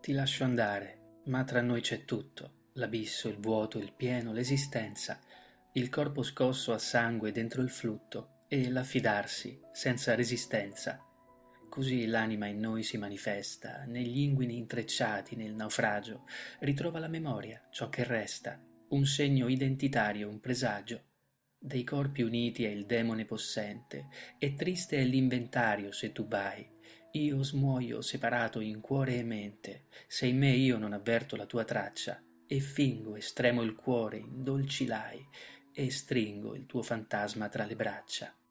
Ti lascio andare, ma tra noi c'è tutto, l'abisso, il vuoto, il pieno, l'esistenza, il corpo scosso a sangue dentro il flutto e l'affidarsi senza resistenza. Così l'anima in noi si manifesta, negli inguini intrecciati, nel naufragio, ritrova la memoria, ciò che resta, un segno identitario, un presagio. Dei corpi uniti è il demone possente, e triste è l'inventario se tu vai. Io smuoio separato in cuore e mente, se in me io non avverto la tua traccia, e fingo e stremo il cuore in dolci lai, e stringo il tuo fantasma tra le braccia.